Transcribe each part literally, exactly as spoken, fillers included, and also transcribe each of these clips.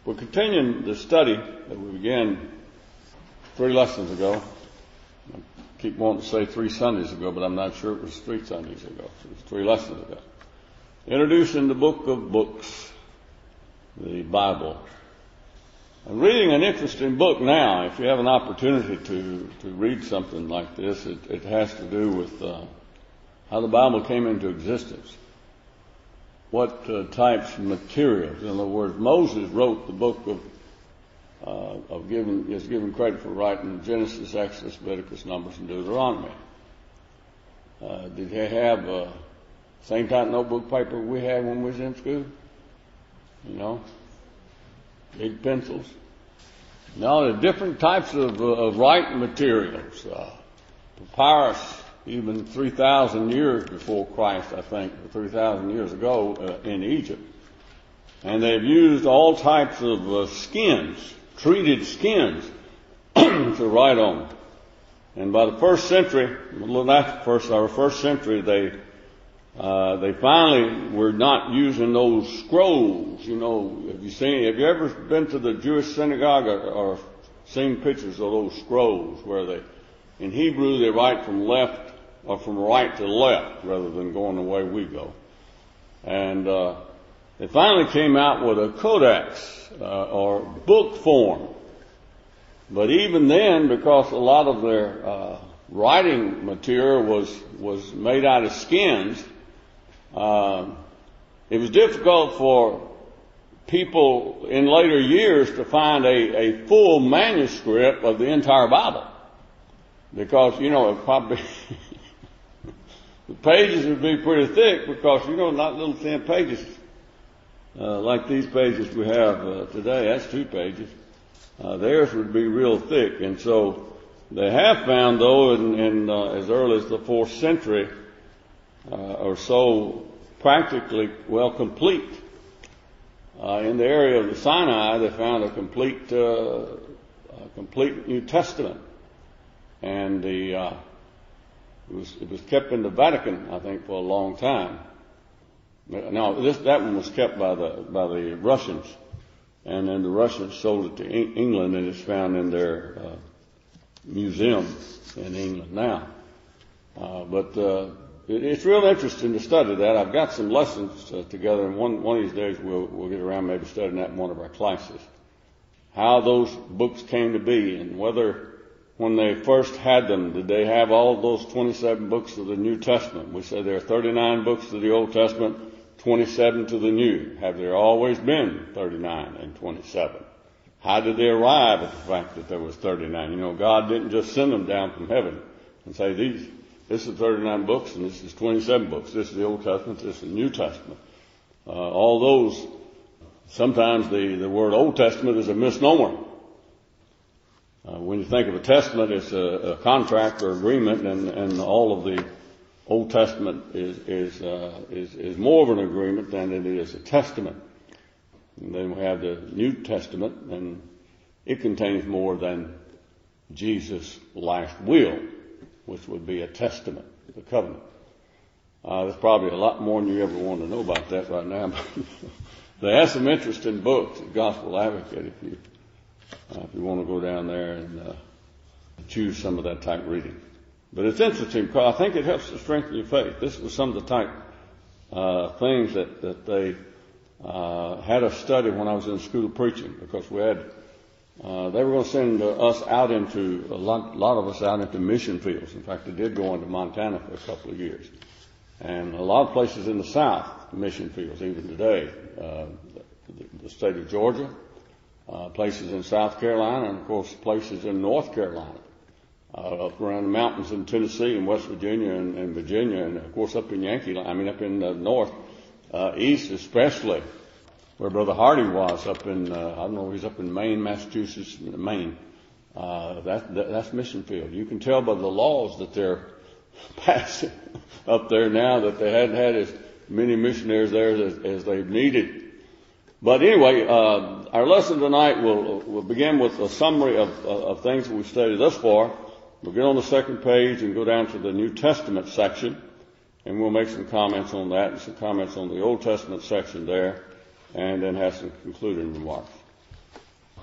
We're continuing the study that we began three lessons ago. I keep wanting to say three Sundays ago, but I'm not sure it was three Sundays ago. It was three lessons ago. Introducing the book of books, the Bible. I'm reading an interesting book now. If you have an opportunity to, to read something like this, it, it has to do with uh, how the Bible came into existence. What uh, types of materials. In other words, Moses wrote the book of, uh, of giving, is given credit for writing Genesis, Exodus, Leviticus, Numbers, and Deuteronomy. Uh, did he have uh, same type of notebook paper we had when we was in school? You know? Big pencils. Now, there are different types of, uh, of writing materials. Uh, papyrus, even three thousand years before Christ, I think, or three thousand years ago uh, in Egypt. And they've used all types of uh, skins, treated skins, to write on. And by the first century, a little after the first, our first century, they uh, they finally were not using those scrolls. You know, have you seen? Have you ever been to the Jewish synagogue or, or seen pictures of those scrolls where they, in Hebrew, they write from left or from right to left rather than going the way we go. And uh, they finally came out with a codex uh, or book form. But even then, because a lot of their uh, writing material was was made out of skins, uh, it was difficult for people in later years to find a, a full manuscript of the entire Bible. Because, you know, it probably the pages would be pretty thick because, you know, not little thin pages uh, like these pages we have uh, today. That's two pages. Uh, theirs would be real thick. And so they have found, though, in, in uh, as early as the fourth century uh, or so, practically, well, complete. Uh, in the area of the Sinai, they found a complete, uh, a complete New Testament. And the uh, it was it was kept in the Vatican, I think, for a long time. Now, this that one was kept by the by the Russians, and then the Russians sold it to England, and it's found in their uh, museum in England now. Uh, but uh, it, it's real interesting to study that. I've got some lessons uh, together, and one one of these days we'll we'll get around maybe studying that in one of our classes. How those books came to be, and whether when they first had them, did they have all those twenty-seven books of the New Testament? We say there are thirty-nine books of the Old Testament, twenty-seven to the New. Have there always been thirty-nine and twenty-seven? How did they arrive at the fact that there was thirty-nine? You know, God didn't just send them down from heaven and say, these, this is thirty-nine books and this is twenty-seven books. This is the Old Testament, this is the New Testament. Uh, all those, sometimes the, the word Old Testament is a misnomer. Uh, when you think of a testament, it's a, a contract or agreement, and, and all of the Old Testament is is, uh, is is more of an agreement than it is a testament. And then we have the New Testament, and it contains more than Jesus' last will, which would be a testament, the covenant. Uh, there's probably a lot more than you ever want to know about that right now. But they have some interesting books, the Gospel Advocate, if you. Uh, if you want to go down there and uh, choose some of that type reading. But it's interesting because I think it helps to strengthen your faith. This was some of the type uh, things that, that they uh, had us study when I was in school preaching, because we had, uh, they were going to send uh, us out into, a lot, a lot of us out into mission fields. In fact, they did go into Montana for a couple of years. And a lot of places in the South, mission fields, even today. Uh, the, the state of Georgia, Uh, places in South Carolina, and of course places in North Carolina, uh, up around the mountains in Tennessee and West Virginia and, and Virginia, and of course up in Yankee, I mean up in the north, uh, east especially, where Brother Hardy was up in, uh, I don't know, he's up in Maine, Massachusetts, Maine. Uh, that, that, that's mission field. You can tell by the laws that they're passing up there now that they hadn't had as many missionaries there as, as they've needed. But anyway, uh, our lesson tonight will will begin with a summary of, of things that we've studied thus far. We'll get on the second page and go down to the New Testament section, and we'll make some comments on that and some comments on the Old Testament section there, and then have some concluding remarks.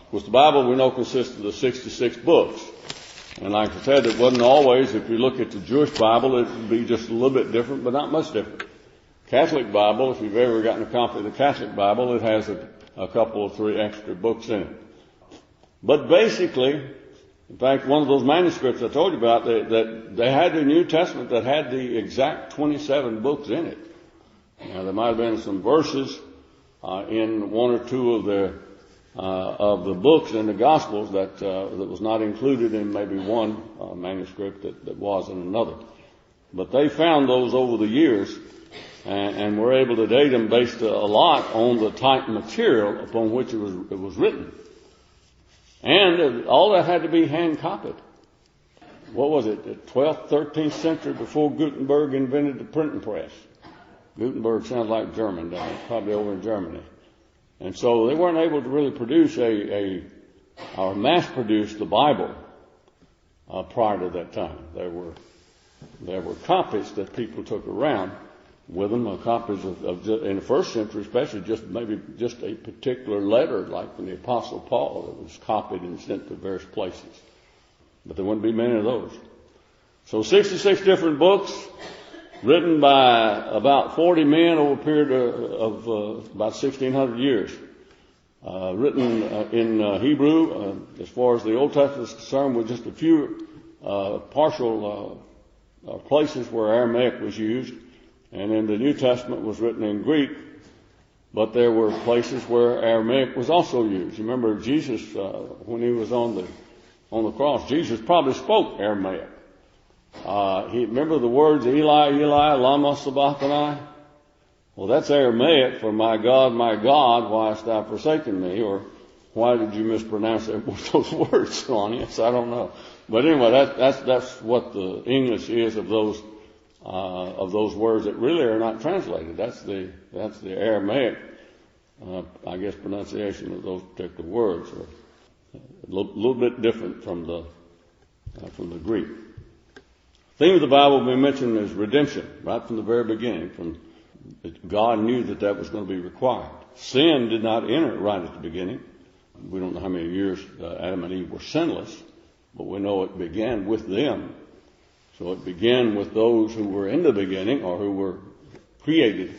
Of course, the Bible we know consisted of sixty-six books. And like I said, it wasn't always, if you look at the Jewish Bible, it would be just a little bit different, but not much different. Catholic Bible, if you've ever gotten a copy of the Catholic Bible, it has a, a couple or three extra books in it. But basically, in fact, one of those manuscripts I told you about, they, that they had the New Testament that had the exact twenty-seven books in it. Now, there might have been some verses uh, in one or two of the uh, of the books in the Gospels that uh, that was not included in maybe one uh, manuscript that, that was in another. But they found those over the years, and, and were able to date them based a lot on the type of material upon which it was it was written. And all that had to be hand copied. What was it? The twelfth, thirteenth century before Gutenberg invented the printing press. Gutenberg sounds like German, doesn't it? Probably over in Germany. And so they weren't able to really produce a, a or mass produce the Bible uh, prior to that time. There were there were copies that people took around with them, uh, copies of, of in the first century, especially just maybe just a particular letter, like from the Apostle Paul, that was copied and sent to various places. But there wouldn't be many of those. So sixty-six different books, written by about forty men over a period of, of uh, about sixteen hundred years. Uh, written uh, in uh, Hebrew, uh, as far as the Old Testament is concerned, with just a few uh, partial uh, uh, places where Aramaic was used. And then the New Testament was written in Greek, but there were places where Aramaic was also used. You remember Jesus, uh, when he was on the on the cross, Jesus probably spoke Aramaic. Uh, he remember the words, Eli, Eli, lama sabachthani? Well, that's Aramaic for my God, my God, why hast thou forsaken me? Or why did you mispronounce those words, Lonnie? I don't know. But anyway, that, that's that's what the English is of those uh, of those words that really are not translated. That's the that's the Aramaic, uh, I guess, pronunciation of those particular words. Are a little, little bit different from the uh, from the Greek. The theme of the Bible we mentioned is redemption, right from the very beginning. From God knew that that was going to be required. Sin did not enter right at the beginning. We don't know how many years uh, Adam and Eve were sinless, but we know it began with them. So it began with those who were in the beginning, or who were created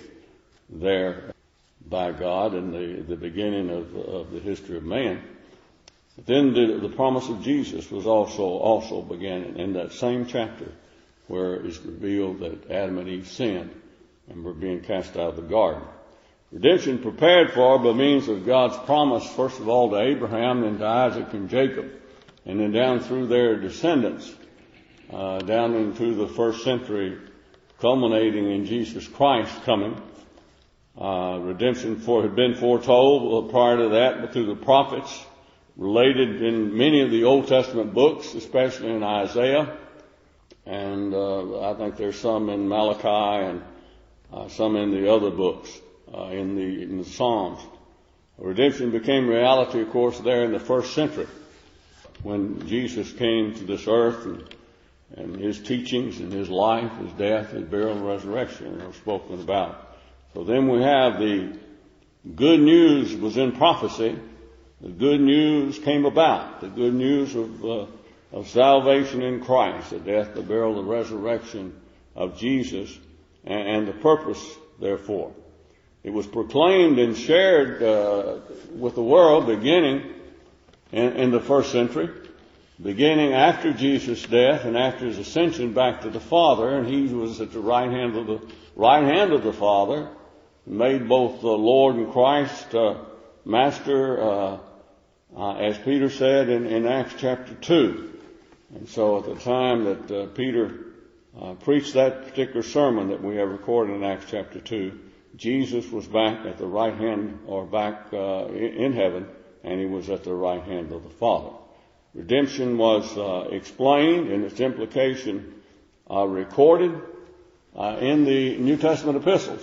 there by God in the, the beginning of, of the history of man. But then the, the promise of Jesus was also also began in, in that same chapter, where it's revealed that Adam and Eve sinned and were being cast out of the garden. Redemption prepared for by means of God's promise, first of all to Abraham, then to Isaac and Jacob, and then down through their descendants, uh, down into the first century, culminating in Jesus Christ coming. Uh, redemption for, had been foretold prior to that, but through the prophets, related in many of the Old Testament books, especially in Isaiah, and uh, I think there's some in Malachi and uh, some in the other books, uh, in the in the Psalms. Redemption became reality, of course, there in the first century, when Jesus came to this earth, and, and his teachings and his life, his death, his burial and resurrection are spoken about. So then we have the good news was in prophecy. The good news came about. The good news of uh, of salvation in Christ, the death, the burial, the resurrection of Jesus, and, and the purpose, therefore. It was proclaimed and shared uh, with the world beginning in, in the first century, beginning after Jesus' death and after his ascension back to the Father, and he was at the right hand of the right hand of the Father, made both the Lord and Christ uh, Master, uh, uh, as Peter said in, in Acts chapter two. And so at the time that uh, Peter uh, preached that particular sermon that we have recorded in Acts chapter two, Jesus was back at the right hand, or back uh, in heaven, and he was at the right hand of the Father. Redemption was uh, explained and its implication uh, recorded uh, in the New Testament epistles.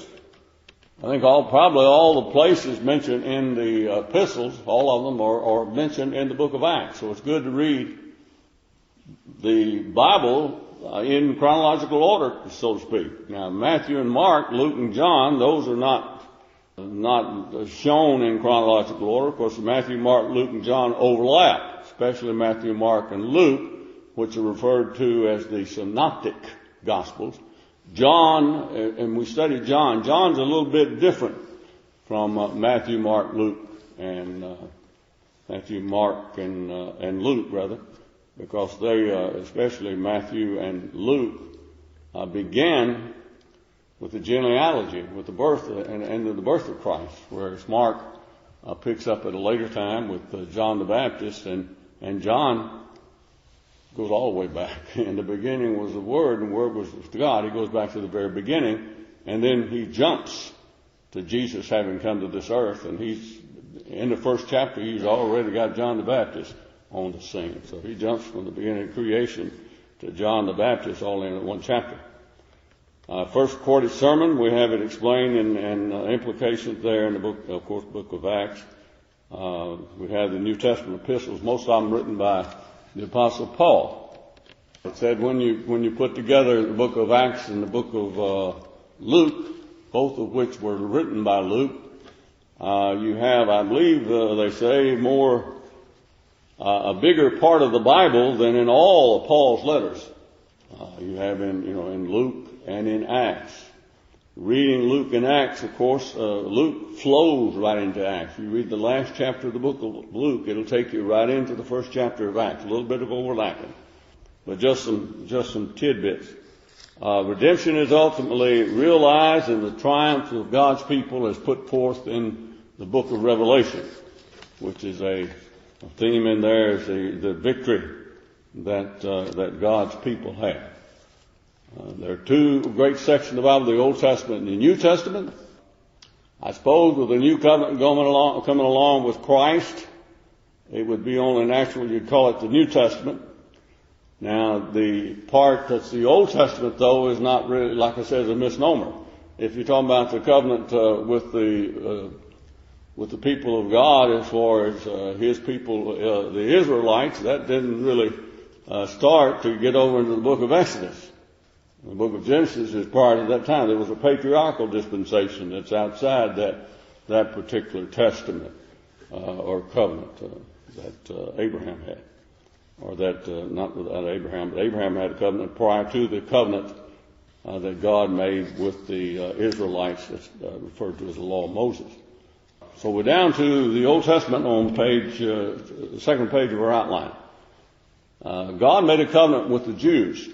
I think all, probably all the places mentioned in the epistles, all of them are, are mentioned in the book of Acts. So it's good to read the Bible uh, in chronological order, so to speak. Now, Matthew and Mark, Luke and John, those are not not shown in chronological order. Of course, Matthew, Mark, Luke, and John overlap, especially Matthew, Mark, and Luke, which are referred to as the synoptic gospels. John, and we studied John. John's a little bit different from uh, Matthew, Mark, Luke, and uh, Matthew, Mark, and uh, and Luke, rather, because they, uh, especially Matthew and Luke, uh, began with the genealogy, with the birth of, and, and the birth of Christ, whereas Mark uh, picks up at a later time with uh, John the Baptist, and and John goes all the way back. In the beginning was the Word, and the Word was with God. He goes back to the very beginning, and then he jumps to Jesus having come to this earth, and he's in the first chapter. He's already got John the Baptist on the scene, so he jumps from the beginning of creation to John the Baptist, all in one chapter. Uh, first recorded sermon, we have it explained and, and uh, implications there in the book, of course, book of Acts. Uh, we have the New Testament epistles, most of them written by the Apostle Paul. It said when you when you put together the book of Acts and the book of uh, Luke, both of which were written by Luke, uh, you have, I believe, uh, they say, more uh, a bigger part of the Bible than in all of Paul's letters. Uh, you have in you know in Luke and in Acts. Reading Luke and Acts, of course, uh, Luke flows right into Acts. You read the last chapter of the book of Luke, it'll take you right into the first chapter of Acts. A little bit of overlapping, but just some just some tidbits. Uh, redemption is ultimately realized, and the triumph of God's people is put forth in the book of Revelation, which is a, a theme in there is the, the victory that uh, that God's people have. Uh, there are two great sections of the Bible, the Old Testament and the New Testament. I suppose with the New Covenant coming along, coming along with Christ, it would be only natural you'd call it the New Testament. Now, the part that's the Old Testament, though, is not really, like I said, is a misnomer. If you're talking about the covenant uh, with the uh, with the people of God, as far as uh, His people, uh, the Israelites, that didn't really uh, start to get over into the book of Exodus. The book of Genesis is prior to that time. There was a patriarchal dispensation that's outside that that particular testament uh, or covenant uh, that uh, Abraham had, or that uh, not without Abraham, but Abraham had a covenant prior to the covenant uh, that God made with the uh, Israelites, that's uh, referred to as the Law of Moses. So we're down to the Old Testament on page uh, the second page of our outline. Uh, God made a covenant with the Jews.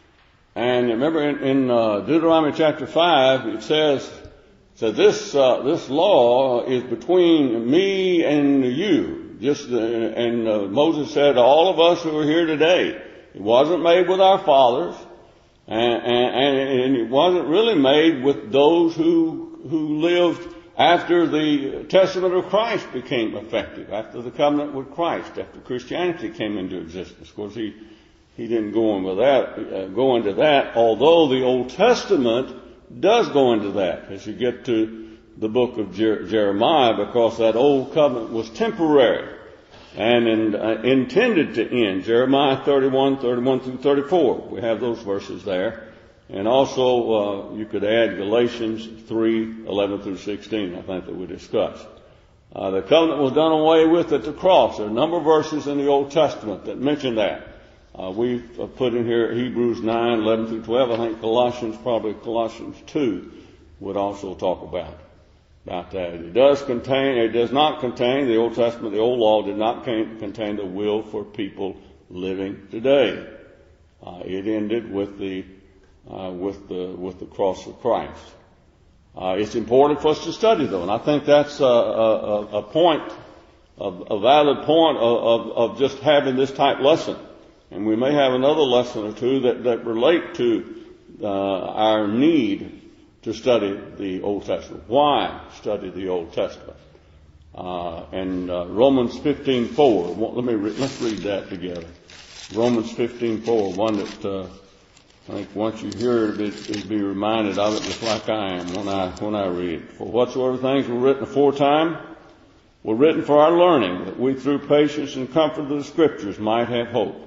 And remember in, in uh, Deuteronomy chapter five, it says, so this uh, this law is between me and you. Just uh, and uh, Moses said, all of us who are here today, it wasn't made with our fathers, and, and, and it wasn't really made with those who who lived after the testament of Christ became effective, after the covenant with Christ, after Christianity came into existence. Of course, he. He didn't go, in with that, uh, go into that, although the Old Testament does go into that as you get to the book of Jer- Jeremiah, because that old covenant was temporary and in, uh, intended to end. Jeremiah thirty-one, thirty-one through thirty-four. We have those verses there. And also uh, you could add Galatians three, eleven through sixteen, I think, that we discussed. Uh, the covenant was done away with at the cross. There are a number of verses in the Old Testament that mention that. Uh, we've put in here Hebrews nine, eleven through twelve. I think Colossians, probably Colossians two, would also talk about, about that. It does contain, it does not contain, the Old Testament, the Old Law did not contain the will for people living today. Uh, it ended with the, uh, with the, with the cross of Christ. Uh, it's important for us to study, though, and I think that's a, a, a point, a, a valid point of, of, of just having this type lesson. And we may have another lesson or two that, that relate to uh, our need to study the Old Testament. Why study the Old Testament? Uh, and uh, Romans fifteen four. Let me re- let's read that together. Romans fifteen four. One that uh, I think once you hear it, it, it'll be reminded of it, just like I am when I when I read. For whatsoever things were written aforetime were written for our learning, that we through patience and comfort of the Scriptures might have hope.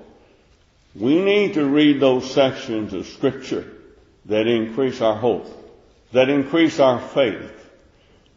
We need to read those sections of Scripture that increase our hope, that increase our faith,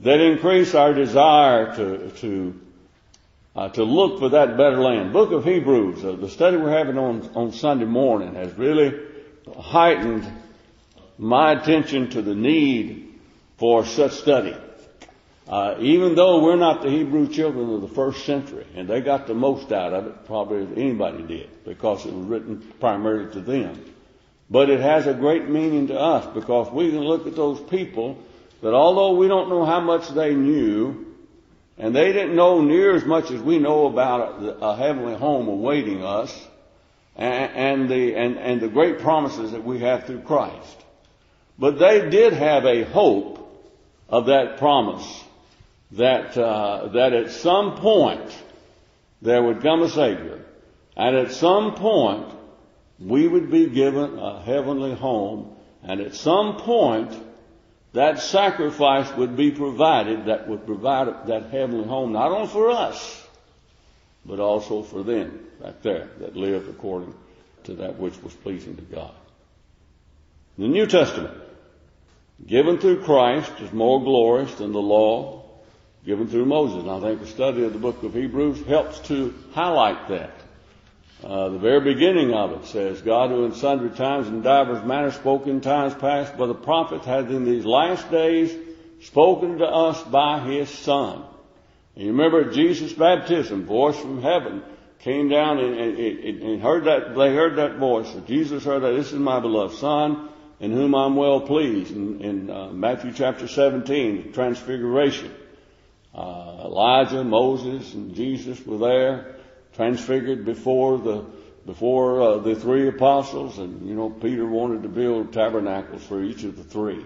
that increase our desire to, to, uh, to look for that better land. Book of Hebrews, uh, the study we're having on, on Sunday morning has really heightened my attention to the need for such study. Uh, even though we're not the Hebrew children of the first century, and they got the most out of it, probably as anybody did, because it was written primarily to them. But it has a great meaning to us, because we can look at those people that although we don't know how much they knew, and they didn't know near as much as we know about a heavenly home awaiting us, and, and the and, and the great promises that we have through Christ. But they did have a hope of that promise, that uh, that at some point there would come a Savior, and at some point we would be given a heavenly home, and at some point that sacrifice would be provided that would provide that heavenly home, not only for us, but also for them right there that lived according to that which was pleasing to God. The New Testament, given through Christ, is more glorious than the law given through Moses. And I think the study of the book of Hebrews helps to highlight that. Uh, the very beginning of it says, God, who in sundry times and divers manners spoke in times past by the prophets, hath in these last days spoken to us by his Son. And you remember at Jesus' baptism, voice from heaven came down and, and, and heard that, they heard that voice. Jesus heard that, this is my beloved Son, in whom I'm well pleased. In, in uh, Matthew chapter seventeen, the transfiguration. Uh, Elijah, Moses, and Jesus were there, transfigured before the before uh, the three apostles, and you know Peter wanted to build tabernacles for each of the three.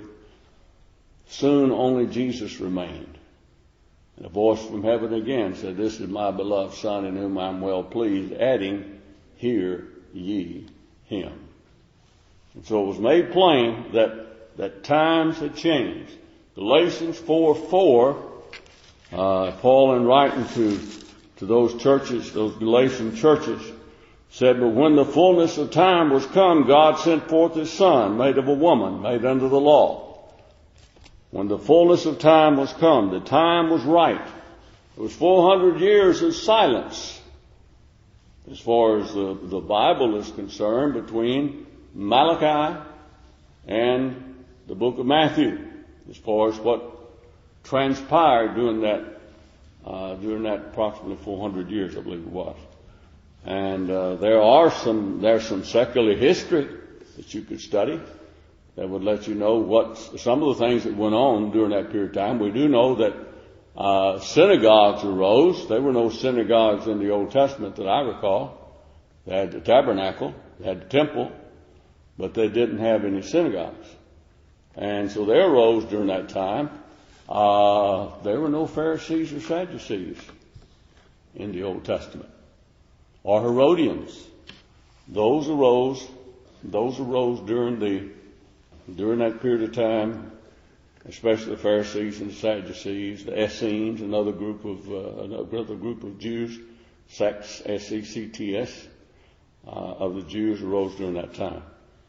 Soon only Jesus remained. And a voice from heaven again said, "This is my beloved Son, in whom I am well pleased," adding, "Hear ye him." And so it was made plain that that times had changed. Galatians four four, uh, Paul in writing to to those churches, those Galatian churches, said, "But when the fullness of time was come, God sent forth his Son, made of a woman, made under the law." When the fullness of time was come, the time was right. It was four hundred years of silence, as far as the, the Bible is concerned, between Malachi and the book of Matthew, as far as what transpired during that uh, during that approximately four hundred years, I believe it was. And uh, there are some there's some secular history that you could study that would let you know what some of the things that went on during that period of time. We do know that uh, synagogues arose. There were no synagogues in the Old Testament that I recall. They had the tabernacle, they had the temple, but they didn't have any synagogues. And so they arose during that time. Uh, there were no Pharisees or Sadducees in the Old Testament, or Herodians. Those arose, those arose during the during that period of time, especially the Pharisees and the Sadducees, the Essenes, another group of uh, another group of Jews, sects, S E C T S, uh, of the Jews arose during that time.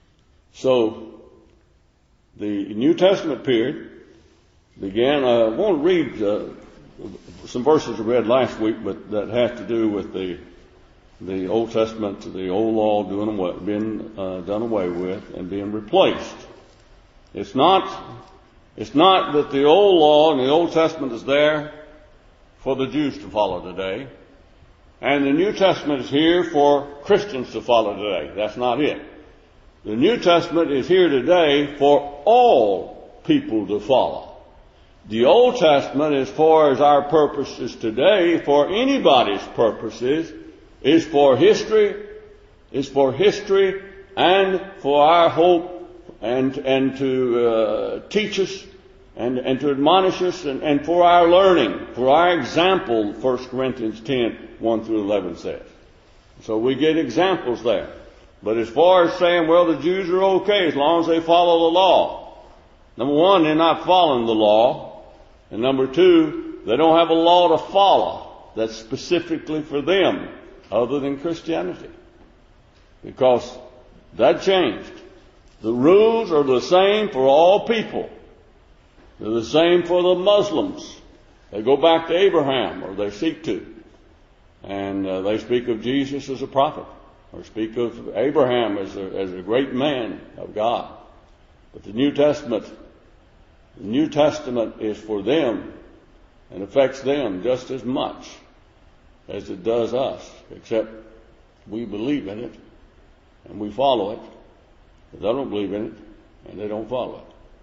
So the New Testament period began. Uh, I want to read uh, some verses I read last week, but that have to do with the the Old Testament, the old law doing away, being uh, done away with and being replaced. It's not, it's not that the old law and the Old Testament is there for the Jews to follow today, and the New Testament is here for Christians to follow today. That's not it. The New Testament is here today for all people to follow. The Old Testament, as far as our purposes today, for anybody's purposes, is for history, is for history and for our hope, and and to uh, teach us and, and to admonish us, and, and for our learning, for our example, First Corinthians ten, one through eleven says. So we get examples there. But as far as saying, well, the Jews are okay as long as they follow the law. Number one, they're not following the law. And number two, they don't have a law to follow that's specifically for them other than Christianity. Because that changed. The rules are the same for all people. They're the same for the Muslims. They go back to Abraham, or they seek to. And uh, they speak of Jesus as a prophet, or speak of Abraham as a, as a great man of God. But the New Testament, the New Testament is for them and affects them just as much as it does us, except we believe in it and we follow it. But they don't believe in it and they don't follow it.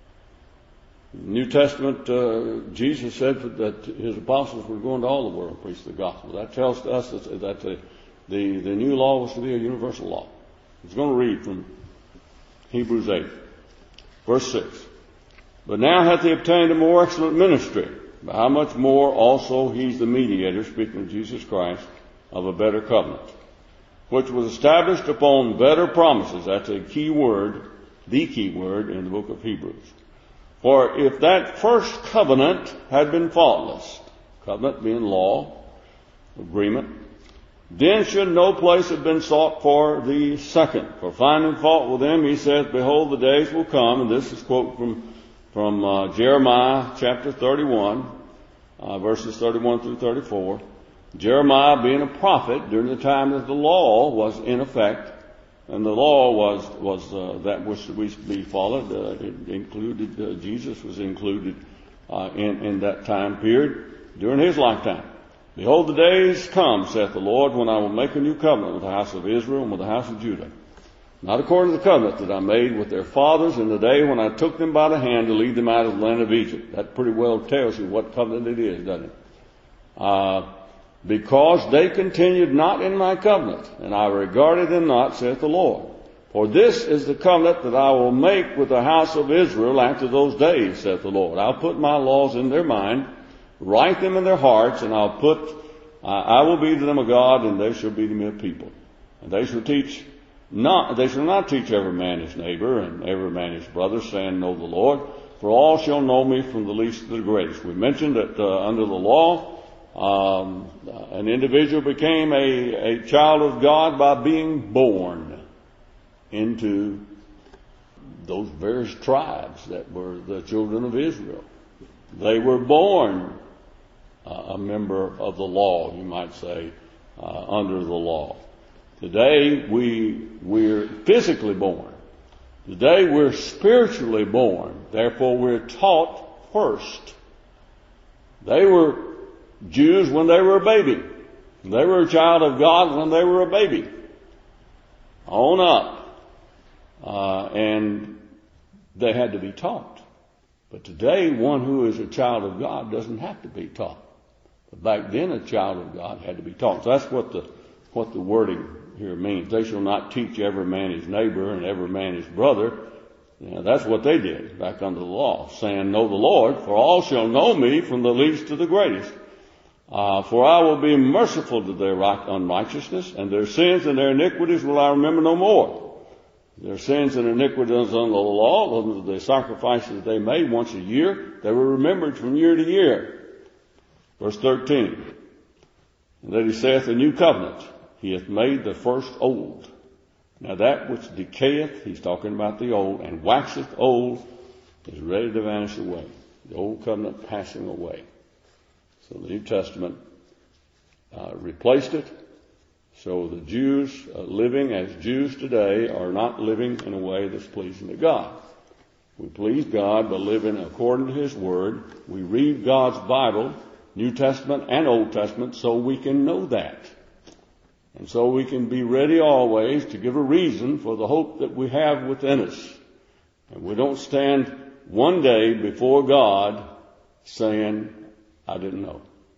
In the New Testament, uh, Jesus said that his apostles were going to all the world and preach the gospel. That tells us that, that the, the, the new law was to be a universal law. I was going to read from Hebrews eight, verse six. But now hath he obtained a more excellent ministry, but how much more also he's the mediator, speaking of Jesus Christ, of a better covenant, which was established upon better promises. That's a key word, the key word in the book of Hebrews. For if that first covenant had been faultless, covenant being law, agreement, then should no place have been sought for the second. For finding fault with them, he says, behold, the days will come, and this is quote from, from uh, Jeremiah chapter thirty-one, uh, verses thirty-one through thirty-four. Jeremiah being a prophet during the time that the law was in effect, and the law was was uh, that was to be followed. Uh, it included uh, Jesus was included uh, in in that time period during his lifetime. Behold, the days come, saith the Lord, when I will make a new covenant with the house of Israel and with the house of Judah, not according to the covenant that I made with their fathers in the day when I took them by the hand to lead them out of the land of Egypt. That pretty well tells you what covenant it is, doesn't it? Uh, Because they continued not in my covenant, and I regarded them not, saith the Lord. For this is the covenant that I will make with the house of Israel after those days, saith the Lord. I'll put my laws in their mind, write them in their hearts, and I'll put, uh, I will be to them a God, and they shall be to me a people. And they shall teach not, they shall not teach every man his neighbor and every man his brother, saying, know the Lord, for all shall know me from the least to the greatest. We mentioned that uh, under the law, Um, an individual became a, a child of God by being born into those various tribes that were the children of Israel. They were born uh, a member of the law, you might say, uh, under the law. Today we we're physically born. Today we're spiritually born. Therefore we're taught first. They were Jews when they were a baby. They were a child of God when they were a baby. On up. Uh, and they had to be taught. But today, one who is a child of God doesn't have to be taught. But back then, a child of God had to be taught. So that's what the, what the wording here means. They shall not teach every man his neighbor and every man his brother. You know, that's what they did back under the law, saying, know the Lord, for all shall know me from the least to the greatest. Uh, for I will be merciful to their unrighteousness, and their sins and their iniquities will I remember no more. Their sins and iniquities under the law, under the sacrifices they made once a year, they were remembered from year to year. Verse thirteen. And that he saith, a new covenant he hath made the first old. Now that which decayeth, he's talking about the old, and waxeth old, is ready to vanish away. The old covenant passing away. So the New Testament uh, replaced it. So the Jews uh, living as Jews today are not living in a way that's pleasing to God. We please God by living according to His Word. We read God's Bible, New Testament and Old Testament, so we can know that. And so we can be ready always to give a reason for the hope that we have within us. And we don't stand one day before God saying, I didn't know.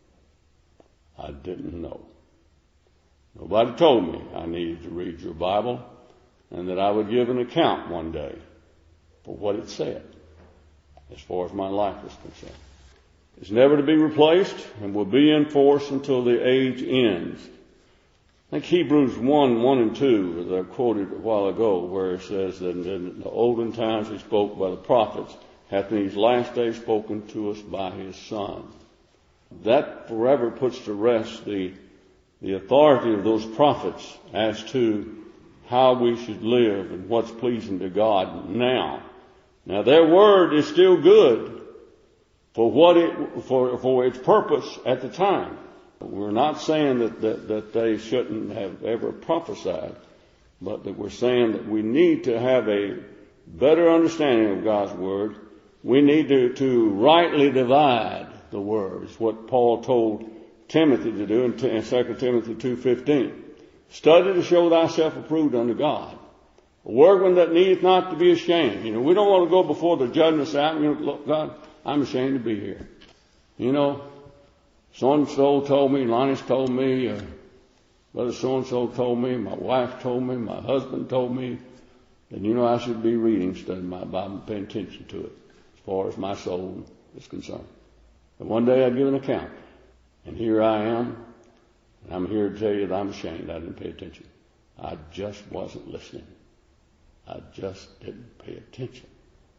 I didn't know. Nobody told me I needed to read your Bible and that I would give an account one day for what it said as far as my life is concerned. It's never to be replaced and will be in force until the age ends. I think Hebrews one, one and two, as I quoted a while ago, where it says that in the olden times he spoke by the prophets, hath in these last days spoken to us by his Son. That forever puts to rest the, the authority of those prophets as to how we should live and what's pleasing to God now. Now their word is still good. for what it, for, for its purpose at the time. We're not saying that, that, that they shouldn't have ever prophesied, but that we're saying that we need to have a better understanding of God's Word. We need to, to rightly divide the Word. It's what Paul told Timothy to do in Second Timothy two fifteen. Study to show thyself approved unto God, a workman that needeth not to be ashamed. You know, we don't want to go before the judgment out and, you know, look, God, I'm ashamed to be here. You know, so-and-so told me, Lonnie's told me, uh, brother so-and-so told me, my wife told me, my husband told me, that, you know, I should be reading, studying my Bible, paying attention to it, as far as my soul is concerned. And one day I'd give an account. And here I am, and I'm here to tell you that I'm ashamed I didn't pay attention. I just wasn't listening. I just didn't pay attention.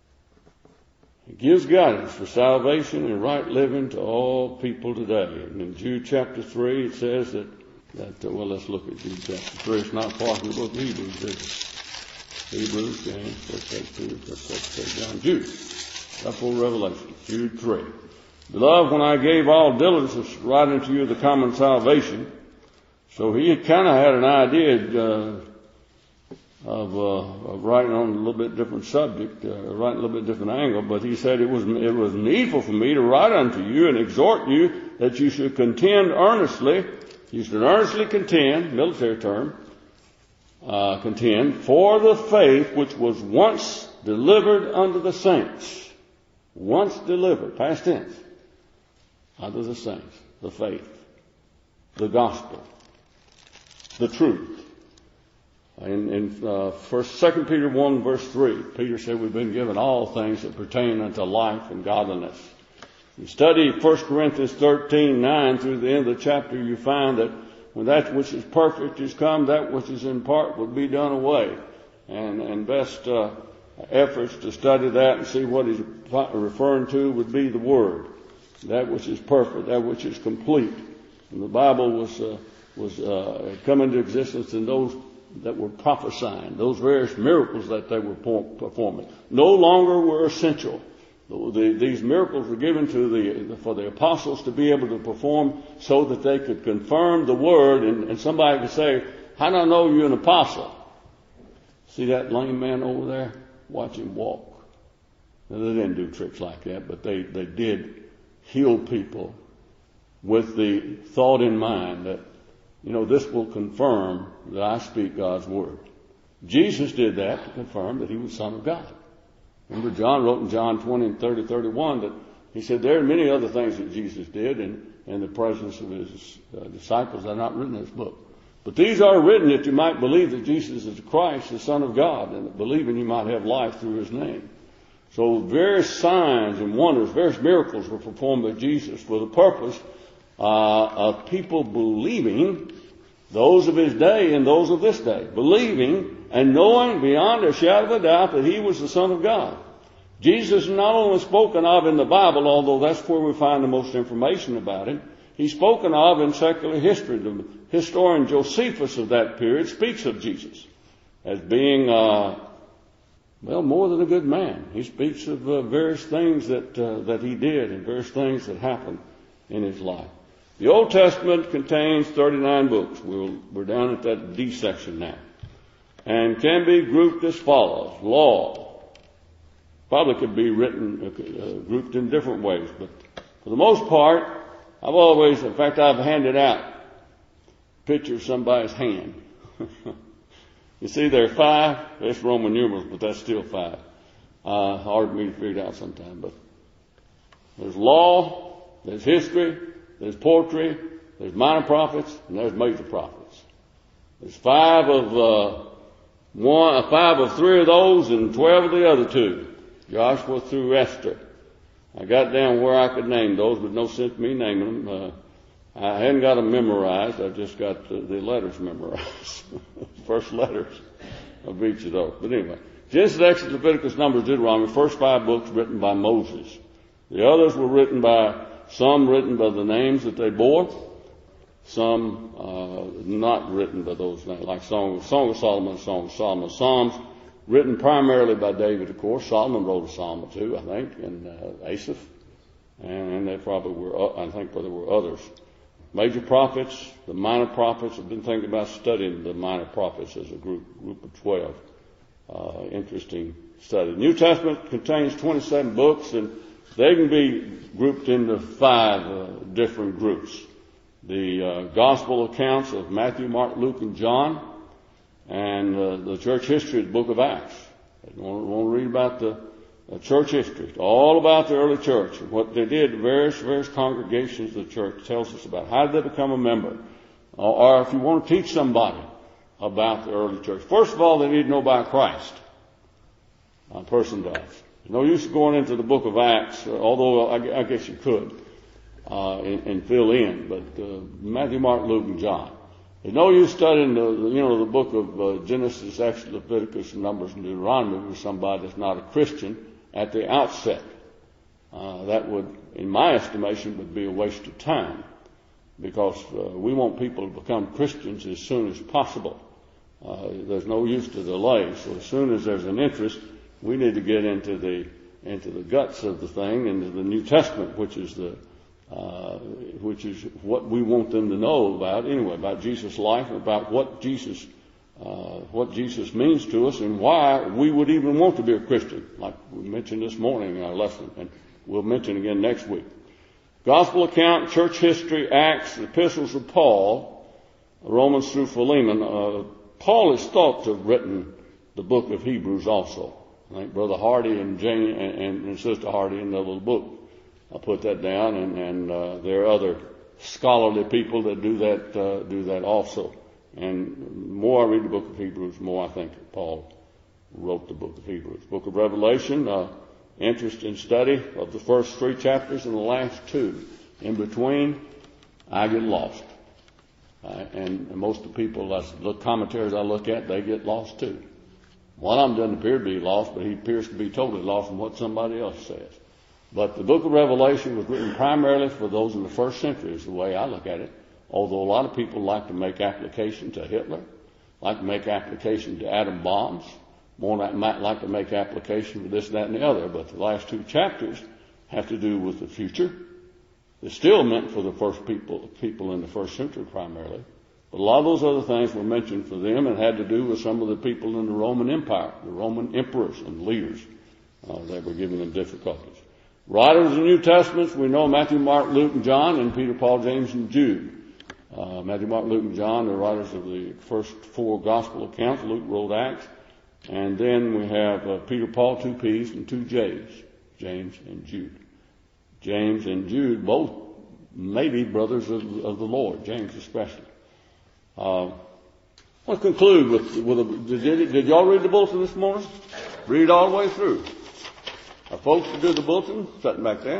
It gives guidance for salvation and right living to all people today. And in Jude chapter three, it says that, that uh, well, let's look at Jude chapter three. It's not far from the book of Hebrews, is it? Hebrews, James, let's take two, let's take down Jude. Couple of Revelation, Jude three. Beloved, when I gave all diligence writing to you the common salvation, so he kind of had an idea uh, of, uh, of writing on a little bit different subject, uh, writing a little bit different angle, but he said it was it was needful for me to write unto you and exhort you that you should contend earnestly. You should earnestly contend, military term, uh, contend for the faith which was once delivered unto the saints. Once delivered, past tense. Unto the saints, the faith, the gospel, the truth. In, in uh, first, Second Peter one, verse three, Peter said we've been given all things that pertain unto life and godliness. You study First Corinthians thirteen nine through the end of the chapter, you find that when that which is perfect is come, that which is in part will be done away. And, and best uh, efforts to study that and see what he's referring to would be the Word. That which is perfect, that which is complete. And the Bible was uh, was uh, come into existence in those that were prophesying, those various miracles that they were performing, no longer were essential. The, the, these miracles were given to the for the apostles to be able to perform so that they could confirm the Word. And, and somebody could say, "How do I know you're an apostle?" See that lame man over there? Watch him walk. Now, they didn't do tricks like that, but they, they did heal people with the thought in mind that, you know, this will confirm that I speak God's Word. Jesus did that to confirm that he was the Son of God. Remember, John wrote in John twenty and thirty, thirty-one that he said there are many other things that Jesus did in, in the presence of his uh, disciples that are not written in this book. But these are written that you might believe that Jesus is Christ, the Son of God, and that believing you might have life through his name. So various signs and wonders, various miracles were performed by Jesus for the purpose uh, of people believing, those of his day and those of this day, believing and knowing beyond a shadow of a doubt that he was the Son of God. Jesus is not only spoken of in the Bible, although that's where we find the most information about him. He's spoken of in secular history. The historian Josephus of that period speaks of Jesus as being uh, Well, more than a good man. He speaks of uh, various things that uh, that he did and various things that happened in his life. The Old Testament contains thirty-nine books. We'll, we're down at that D section now. And can be grouped as follows. Law. Probably could be written, uh, grouped in different ways. But for the most part, I've always, in fact, I've handed out a picture of somebody's hand. You see, there are five. That's Roman numerals, but that's still five. Uh, hard for me to figure it out sometime. But there's law, there's history, there's poetry, there's minor prophets, and there's major prophets. There's five of uh, one, uh, five of three of those, and twelve of the other two. Joshua through Esther. I got down where I could name those, but no sense me naming them. Uh, I hadn't got them memorized. I just got the, the letters memorized. First letters of each of those. But anyway, Genesis, Exodus, Leviticus, Numbers, Deuteronomy, first five books written by Moses. The others were written by, some written by the names that they bore, some uh, not written by those names, like Song, Song of Solomon, Song of Solomon. Psalms written primarily by David, of course. Solomon wrote a psalm or two, I think, and uh, Asaph. and there probably were, I think there were others. Major prophets, the minor prophets. I've been thinking about studying the minor prophets as a group, group of twelve. Uh, interesting study. The New Testament contains twenty-seven books, and they can be grouped into five uh, different groups. The uh, gospel accounts of Matthew, Mark, Luke, and John, and uh, the church history of the book of Acts. I want, want to read about the uh, church history, all about the early church, and what they did, various, various congregations of the church tells us about how did they become a member. Or, or if you want to teach somebody about the early church. First of all, they need to know about Christ. A person does. There's no use going into the book of Acts, although I, I guess you could, uh, and, and fill in, but uh, Matthew, Mark, Luke, and John. There's no use studying the, you know, the book of uh, Genesis, Exodus, Leviticus, Numbers, and Deuteronomy with somebody that's not a Christian at the outset. Uh, that would, in my estimation, would be a waste of time, because uh, we want people to become Christians as soon as possible. Uh, there's no use to delay. So as soon as there's an interest, we need to get into the into the guts of the thing, into the New Testament, which is the uh, which is what we want them to know about anyway, about Jesus' life, about what Jesus uh, what Jesus means to us, and why we would even want to be a Christian, like we mentioned this morning in our lesson, and we'll mention again next week. Gospel account, church history, Acts, the epistles of Paul, Romans through Philemon. Uh, Paul is thought to have written the book of Hebrews also. I think Brother Hardy and Jane and, and Sister Hardy in the little book. I'll put that down, and, and uh, there are other scholarly people that do that uh, do that also. And the more I read the book of Hebrews, the more I think that Paul wrote the book of Hebrews. Book of Revelation, uh, interest in study of the first three chapters and the last two. In between, I get lost. Uh, and, and most of the people, that's the commentaries I look at, they get lost too. One of them doesn't appear to be lost, but he appears to be totally lost from what somebody else says. But the book of Revelation was written primarily for those in the first century, is the way I look at it. Although a lot of people like to make application to Hitler, like to make application to atom bombs, more might like to make application to this, that, and the other. But the last two chapters have to do with the future. It's still meant for the first people, people in the first century primarily. But a lot of those other things were mentioned for them and had to do with some of the people in the Roman Empire, the Roman emperors and leaders uh, that were giving them difficulties. Writers of the New Testaments, we know Matthew, Mark, Luke, and John, and Peter, Paul, James, and Jude. Uh, Matthew, Mark, Luke, and John are writers of the first four gospel accounts. Luke wrote Acts. And then we have uh, Peter, Paul, two P's, and two J's, James and Jude. James and Jude, both maybe brothers of, of the Lord, James especially. Uh, I'll conclude with, with a, did, did y'all read the bulletin this morning? Read all the way through. Our folks that do the bulletin, sitting back there.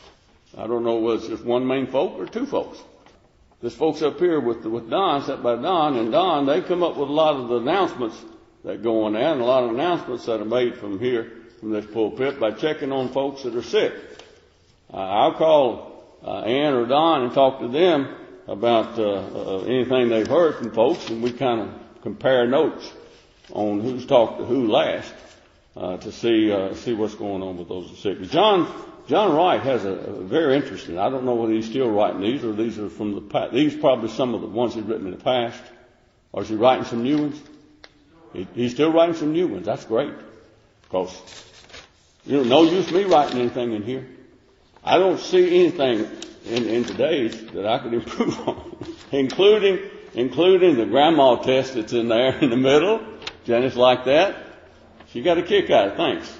I don't know whether it's just one main folk or two folks. This folks up here with, with Don, sat by Don, and Don, they come up with a lot of the announcements that go on there, and a lot of announcements that are made from here, from this pulpit, by checking on folks that are sick. Uh, I'll call uh, Ann or Don and talk to them about uh, uh, anything they've heard from folks, and we kind of compare notes on who's talked to who last uh, to see uh, see what's going on with those sick. John John Wright has a, a very interesting. I don't know whether he's still writing these or these are from the past. These are probably some of the ones he's written in the past, or is he writing some new ones? He, he's still writing some new ones. That's great, because you know, no use me writing anything in here. I don't see anything in, in today's that I could improve on, including including the grandma test that's in there in the middle. Janice liked that. She got a kick out of it. Thanks.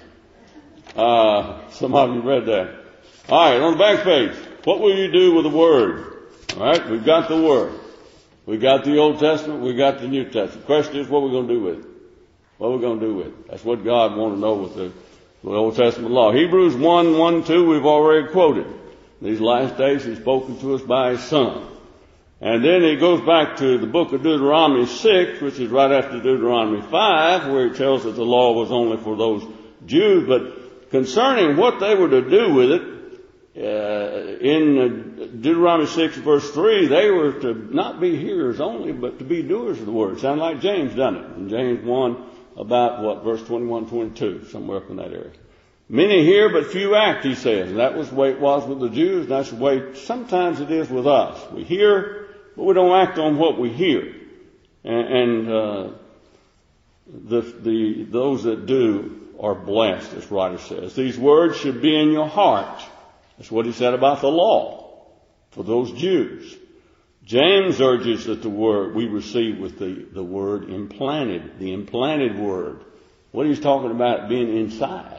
Uh, some of you read that. All right, on the back page, what will you do with the Word? All right, we've got the Word. We got the Old Testament. We got the New Testament. The question is, what are we going to do with it? What are we going to do with it? That's what God wanted to know with the, the Old Testament law. Hebrews one, one, two, we've already quoted. These last days He's spoken to us by His Son. And then He goes back to the book of Deuteronomy six, which is right after Deuteronomy five, where He tells us the law was only for those Jews. But concerning what they were to do with it, uh, in Deuteronomy six verse three, they were to not be hearers only, but to be doers of the word. Sound like James done it. In James one, about what, verse twenty-one, twenty-two, somewhere up in that area. Many hear, but few act, he says. And that was the way it was with the Jews, and that's the way sometimes it is with us. We hear, but we don't act on what we hear. And, and uh, the, the those that do are blessed, this writer says. These words should be in your heart. That's what he said about the law for those Jews. James urges that the word we receive with the, the word implanted, the implanted word. What he's talking about being inside.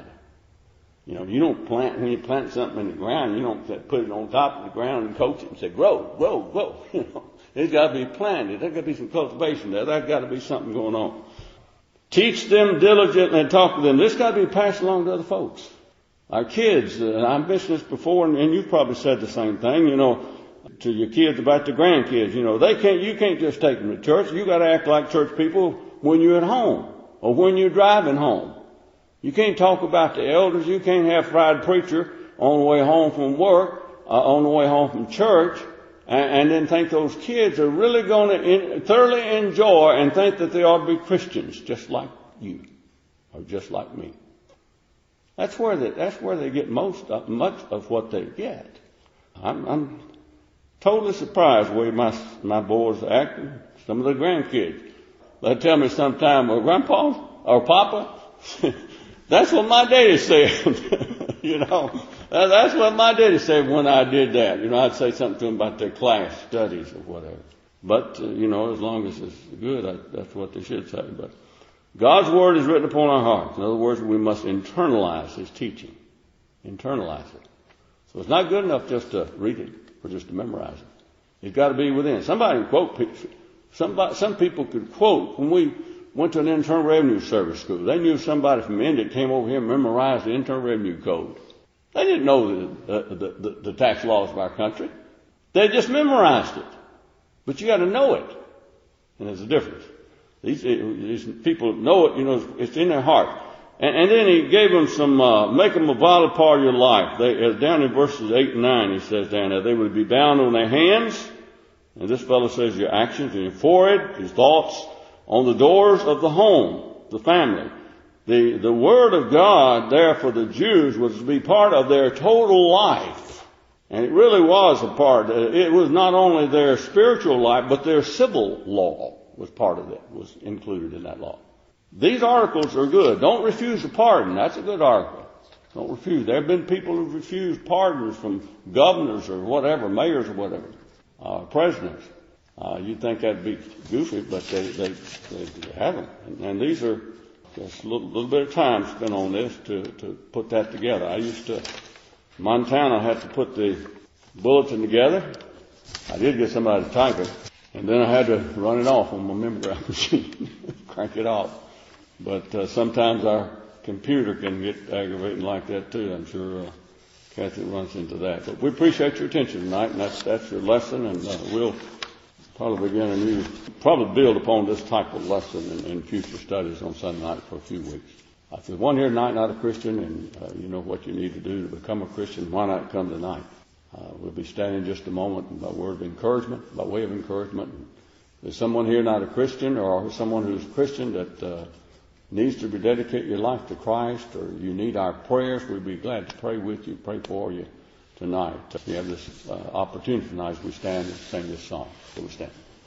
You know, you don't plant, when you plant something in the ground, you don't put it on top of the ground and coach it and say, grow, grow, grow. You know, it's got to be planted. There's got to be some cultivation there. There's got to be something going on. Teach them diligently and talk to them. This got to be passed along to other folks. Our kids, uh, I've mentioned this before, and, and you've probably said the same thing, you know, to your kids about the grandkids. You know, they can't, you can't just take them to church. You got to act like church people when you're at home or when you're driving home. You can't talk about the elders. You can't have fried preacher on the way home from work, uh, on the way home from church, and, and then think those kids are really going to in, thoroughly enjoy and think that they ought to be Christians, just like you, or just like me. That's where they, that's where they get most of, much of what they get. I'm, I'm totally surprised the way my my boys are acting. Some of the grandkids, they tell me sometime, "Well, Grandpa or Papa." That's what my daddy said. You know, that's what my daddy said when I did that. You know, I'd say something to them about their class studies or whatever. But, uh, you know, as long as it's good, I, that's what they should say. But God's word is written upon our hearts. In other words, we must internalize his teaching. Internalize it. So it's not good enough just to read it or just to memorize it. It's got to be within. Somebody can quote, somebody, some people could quote when we went to an Internal Revenue Service school. They knew somebody from India that came over here and memorized the Internal Revenue Code. They didn't know the, uh, the, the, the tax laws of our country. They just memorized it. But you got to know it. And there's a difference. These, these people know it, you know, it's in their heart. And, and then he gave them some, uh, make them a vital part of your life. They, uh, down in verses eight and nine, he says down there, they would be bound on their hands. And this fellow says your actions and your forehead, your thoughts, on the doors of the home, the family. The, the word of God there for the Jews was to be part of their total life. And it really was a part. It was not only their spiritual life, but their civil law was part of it, was included in that law. These articles are good. Don't refuse a pardon. That's a good article. Don't refuse. There have been people who've refused pardons from governors or whatever, mayors or whatever, uh, presidents. Uh, you'd think that'd be goofy, but they, they, they haven't. And, and these are just a little, little bit of time spent on this to, to put that together. I used to, Montana had to put the bulletin together. I did get somebody to type it, and then I had to run it off on my mimeograph machine, crank it off. But uh, sometimes our computer can get aggravating like that too. I'm sure uh, Kathy runs into that. But we appreciate your attention tonight, and that's, that's your lesson, and uh, we'll probably begin a new, probably build upon this type of lesson in, in future studies on Sunday night for a few weeks. If there's one here tonight not a Christian, and uh, you know what you need to do to become a Christian, why not come tonight? Uh, we'll be standing just a moment by word of encouragement, by way of encouragement. If there's someone here not a Christian, or someone who's a Christian that uh, needs to rededicate your life to Christ, or you need our prayers, we'd be glad to pray with you, pray for you tonight. We have this uh, opportunity tonight as we stand and sing this song. So we stand.